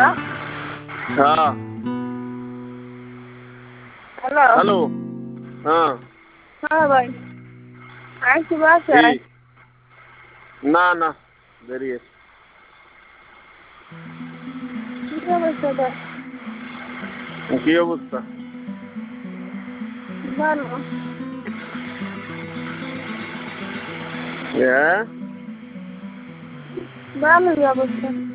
হ্যাঁ hello hello হ্যাঁ হ্যাঁ ভাই আইসি কি বাসায় না না বেরিয়ে কি অবস্থা তোর? কি অবস্থা ভালো হ্যাঁ ভালোই অবস্থা